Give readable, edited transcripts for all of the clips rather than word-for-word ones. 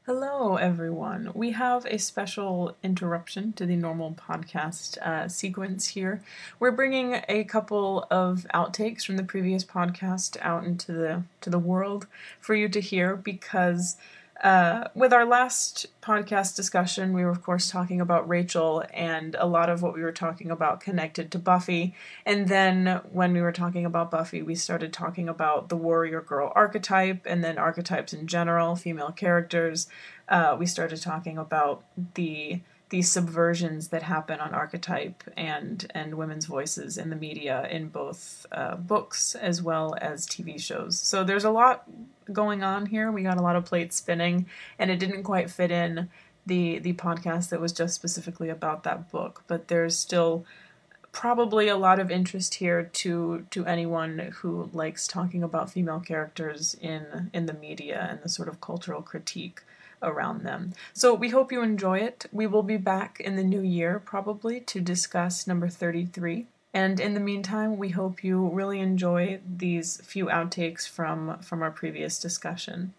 Hello, everyone. We have a special interruption to the normal podcast sequence here. We're bringing a couple of outtakes from the previous podcast out into the world for you to hear because with our last podcast discussion, we were, of course, talking about Rachel, and a lot of what we were talking about connected to Buffy. And then when we were talking about Buffy, we started talking about the warrior girl archetype, and then archetypes in general, female characters. We started talking about these subversions that happen on archetype and women's voices in the media in both books as well as TV shows. So there's a lot going on here. We got a lot of plates spinning, and it didn't quite fit in the podcast that was just specifically about that book. But there's still probably a lot of interest here to anyone who likes talking about female characters in the media and the sort of cultural critique around them. So we hope you enjoy it. We will be back in the new year probably to discuss number 33. And in the meantime, we hope you really enjoy these few outtakes from our previous discussion.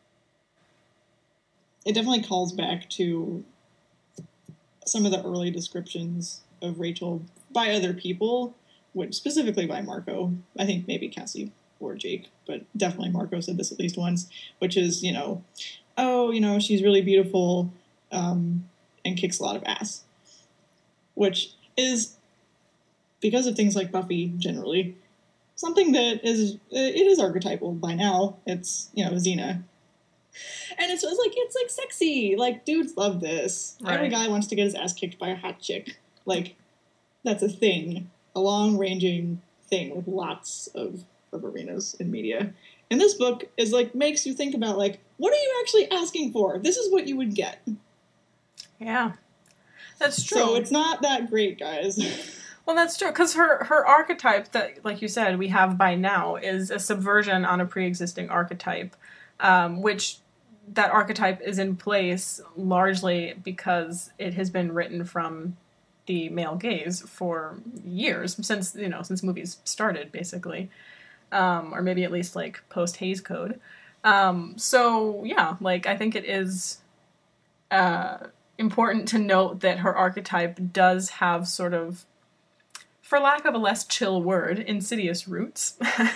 It definitely calls back to some of the early descriptions of Rachel by other people, which specifically by Marco. I think maybe Cassie or Jake, but definitely Marco said this at least once, which is, she's really beautiful and kicks a lot of ass. Which is, because of things like Buffy generally, something that it is archetypal by now. It's, Xena. And it's like sexy. Like, dudes love this. Right. Every guy wants to get his ass kicked by a hot chick. Like, that's a thing. A long-ranging thing with lots of arenas in media. And this book is makes you think about what are you actually asking for? This is what you would get. Yeah. That's true. So it's not that great, guys. Well, that's true, because her archetype that, like you said, we have by now is a subversion on a pre-existing archetype, which that archetype is in place largely because it has been written from the male gaze for years, since movies started, basically, or maybe at least post Hays Code. So yeah, I think it is important to note that her archetype does have sort of, for lack of a less chill word, insidious roots,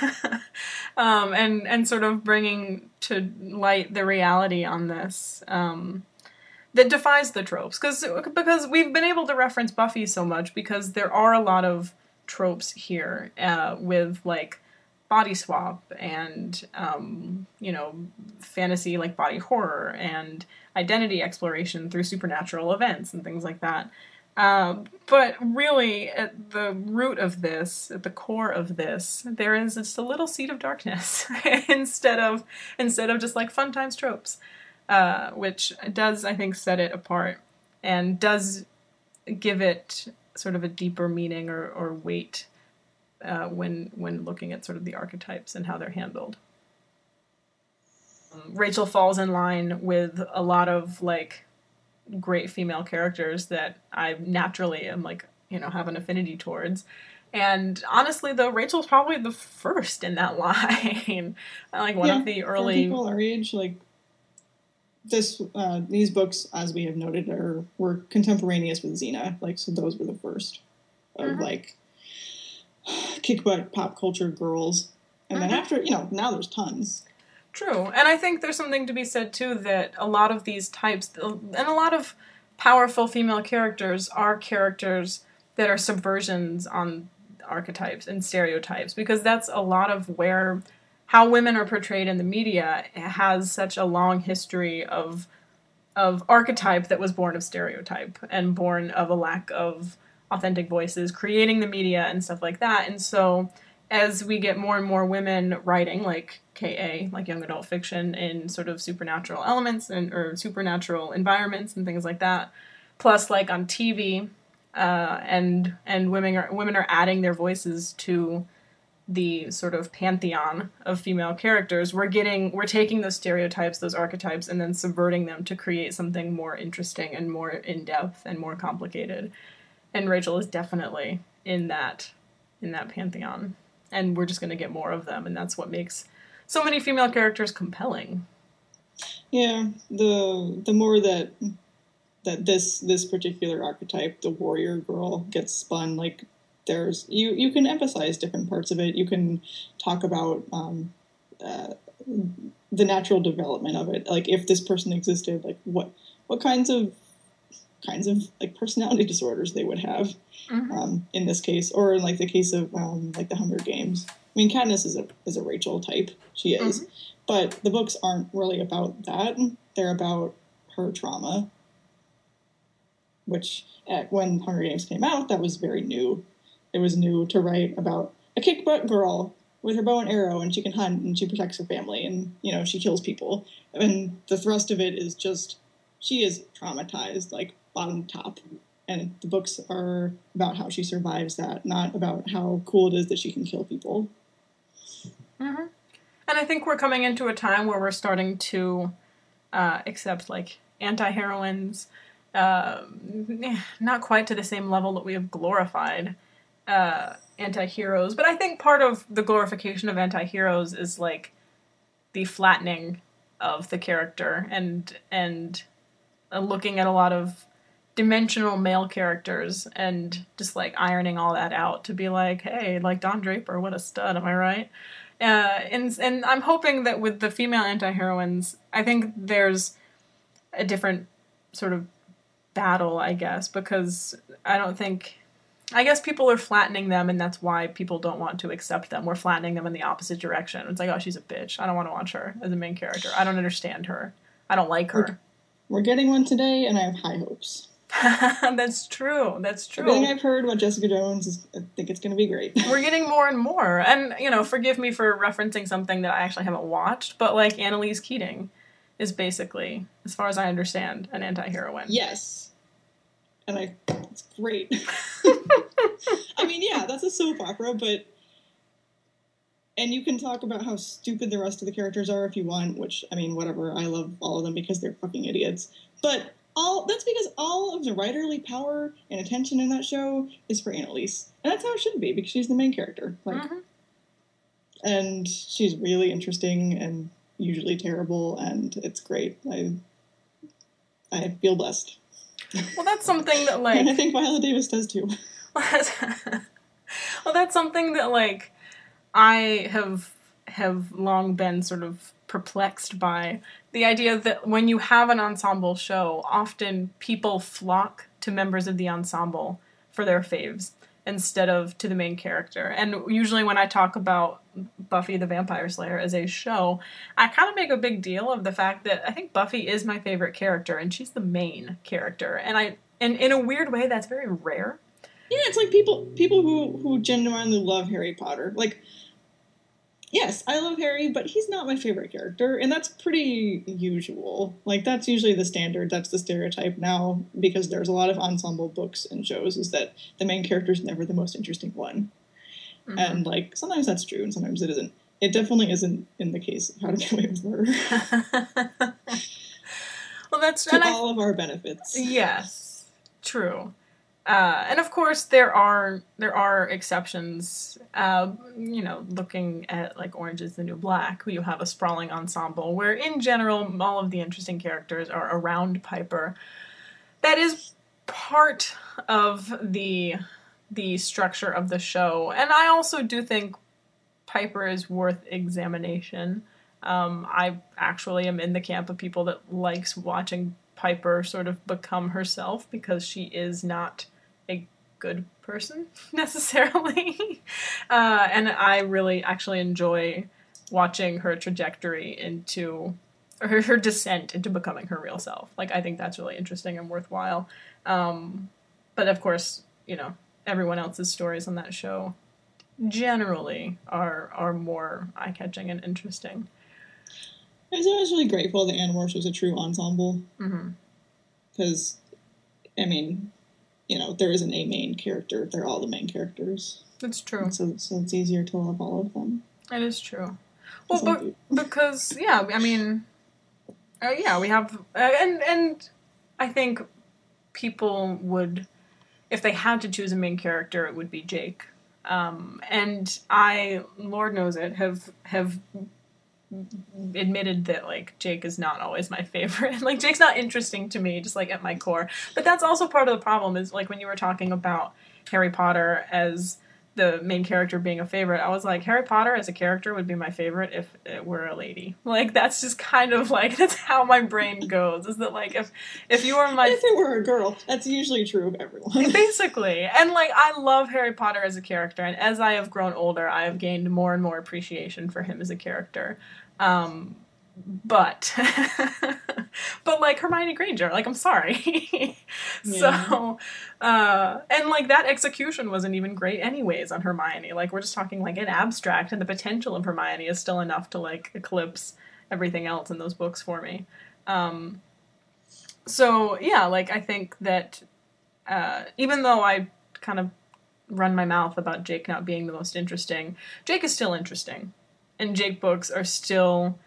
and sort of bringing to light the reality on this that defies the tropes. Because we've been able to reference Buffy so much because there are a lot of tropes here with body swap and fantasy body horror and identity exploration through supernatural events and things like that. But really, at the root of this, at the core of this, there is just a little seed of darkness instead of just fun times tropes, which does, I think, set it apart and does give it sort of a deeper meaning or weight when looking at sort of the archetypes and how they're handled. Rachel falls in line with a lot of great female characters that I naturally am have an affinity towards. And honestly, though, Rachel's probably the first in that line. One of the early... For people our age, these books, as we have noted, were contemporaneous with Xena. So those were the first of kick butt pop culture girls. And then after, now there's tons. True. And I think there's something to be said, too, that a lot of these types, and a lot of powerful female characters are characters that are subversions on archetypes and stereotypes, because that's a lot of how women are portrayed in the media has such a long history of archetype that was born of stereotype and born of a lack of authentic voices, creating the media and stuff like that. And so as we get more and more women writing, KA, young adult fiction, in sort of supernatural elements or supernatural environments and things like that, plus on TV, and women are adding their voices to the sort of pantheon of female characters. We're taking those stereotypes, those archetypes, and then subverting them to create something more interesting and more in-depth and more complicated. And Rachel is definitely in that pantheon. And we're just going to get more of them, and that's what makes so many female characters compelling. Yeah, the more that this particular archetype, the warrior girl, gets spun, like there's you can emphasize different parts of it. You can talk about the natural development of it. Like if this person existed, like what kinds of like personality disorders they would have in this case, or in like the case of like the Hunger Games. I mean, Katniss is a Rachel type. She is, but the books aren't really about that. They're about her trauma, which when Hunger Games came out, that was very new. It was new to write about a kick butt girl with her bow and arrow, and she can hunt, and she protects her family, and she kills people. And the thrust of it is just she is traumatized, like bottom to top. And the books are about how she survives that, not about how cool it is that she can kill people. Mm-hmm. And I think we're coming into a time where we're starting to accept like anti-heroines, not quite to the same level that we have glorified anti-heroes, but I think part of the glorification of anti-heroes is like the flattening of the character and looking at a lot of dimensional male characters and just like ironing all that out to be like, hey, like Don Draper, what a stud, am I right? And I'm hoping that with the female anti-heroines, I think there's a different sort of battle, I guess, because I guess people are flattening them, and that's why people don't want to accept them. We're flattening them in the opposite direction. It's like, oh, she's a bitch. I don't want to watch her as a main character. I don't understand her. I don't like her. We're getting one today, and I have high hopes. That's true. That's true. Everything I've heard about Jessica Jones, I think it's going to be great. We're getting more and more. And, forgive me for referencing something that I actually haven't watched, but, like, Annalise Keating is basically, as far as I understand, an anti-heroine. Yes. And it's great. I mean, yeah, that's a soap opera, but... And you can talk about how stupid the rest of the characters are if you want, which, I mean, whatever. I love all of them because they're fucking idiots. But that's because all of the writerly power and attention in that show is for Annalise. And that's how it should be, because she's the main character. Like, and she's really interesting and usually terrible, and it's great. I feel blessed. Well, that's something that, like... And I think Viola Davis does, too. Well, that's something that, like, I have long been sort of perplexed by. The idea that when you have an ensemble show, often people flock to members of the ensemble for their faves instead of to the main character. And usually when I talk about Buffy the Vampire Slayer as a show, I kind of make a big deal of the fact that I think Buffy is my favorite character, and she's the main character. And in a weird way, that's very rare. Yeah, it's like people who genuinely love Harry Potter. Like, yes, I love Harry, but he's not my favorite character, and that's pretty usual. Like, that's usually the standard, that's the stereotype now, because there's a lot of ensemble books and shows, is that the main character is never the most interesting one. Mm-hmm. And, like, sometimes that's true, and sometimes it isn't. It definitely isn't in the case of How to Get Away with Murder. Well, that's... to all of our benefits. Yes, true. And of course, there are exceptions. Looking at like Orange Is the New Black, where you have a sprawling ensemble, where in general all of the interesting characters are around Piper. That is part of the structure of the show, and I also do think Piper is worth examination. I actually am in the camp of people that likes watching Piper sort of become herself, because she is not a good person necessarily. And I really actually enjoy watching her trajectory into her descent into becoming her real self. Like, I think that's really interesting and worthwhile. But of course, everyone else's stories on that show generally are more eye-catching and interesting. I was really grateful that Animorphs was a true ensemble. Because, I mean, there isn't a main character. They're all the main characters. That's true. So it's easier to love all of them. It is true. Well, because, yeah, I mean, we have... and I think people would... If they had to choose a main character, it would be Jake. And I, Lord knows it, have admitted that, like, Jake is not always my favorite. Like, Jake's not interesting to me, just, like, at my core. But that's also part of the problem is, like, when you were talking about Harry Potter as the main character being a favorite, I was like, Harry Potter as a character would be my favorite if it were a lady. Like, that's just kind of, like, that's how my brain goes, is that, like, if you were my... If it were a girl, that's usually true of everyone. Basically. And, like, I love Harry Potter as a character, and as I have grown older, I have gained more and more appreciation for him as a character. But like, Hermione Granger, like, I'm sorry. Yeah. So, and, like, that execution wasn't even great anyways on Hermione. Like, we're just talking, like, in abstract, and the potential of Hermione is still enough to, like, eclipse everything else in those books for me. So, yeah, like, I think that, even though I kind of run my mouth about Jake not being the most interesting, Jake is still interesting. And Jake books are still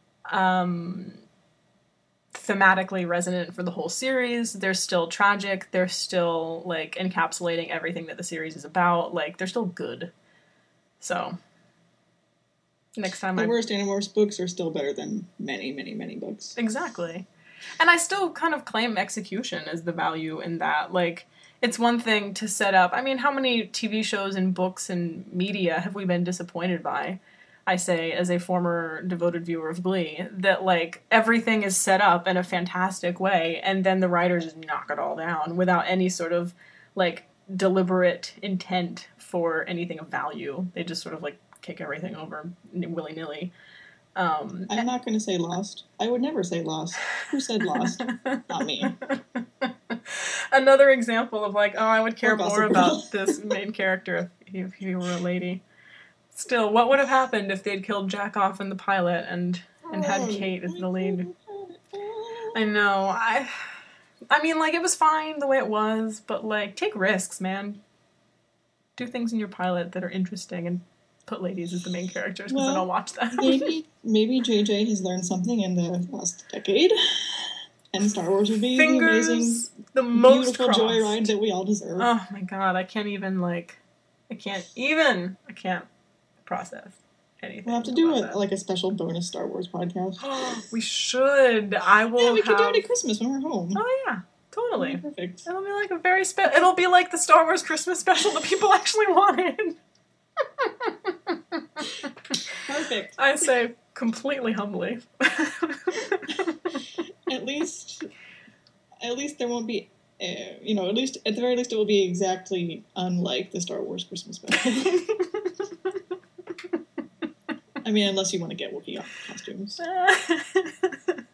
thematically resonant for the whole series. They're still tragic. They're still, like, encapsulating everything that the series is about. Like, they're still good. So, next time The worst Animorphs books are still better than many, many, many books. Exactly. And I still kind of claim execution as the value in that. Like, it's one thing to set up... I mean, how many TV shows and books and media have we been disappointed by? I say, as a former devoted viewer of Glee, that, like, everything is set up in a fantastic way, and then the writers just knock it all down without any sort of, like, deliberate intent for anything of value. They just sort of, like, kick everything over willy-nilly. I'm not going to say Lost. I would never say Lost. Who said Lost? Not me. Another example of, like, oh, I would care more Gossip about this main character if he were a lady. Still, what would have happened if they'd killed Jack off in the pilot and had Kate as the lead? I know. I mean, like, it was fine the way it was, but, like, take risks, man. Do things in your pilot that are interesting and put ladies as the main characters, because I don't watch them. maybe JJ has learned something in the last decade, and Star Wars would be the amazing, the most beautiful joyride that we all deserve. Oh my god, I can't process anything. We'll have to do a special bonus Star Wars podcast. We should. We could do it at Christmas when we're home. Oh yeah, totally. Perfect. It'll be like it'll be like the Star Wars Christmas special that people actually wanted. Perfect. I say completely humbly. At least there won't be, at the very least it will be exactly unlike the Star Wars Christmas special. I mean, unless you want to get Wookiee costumes.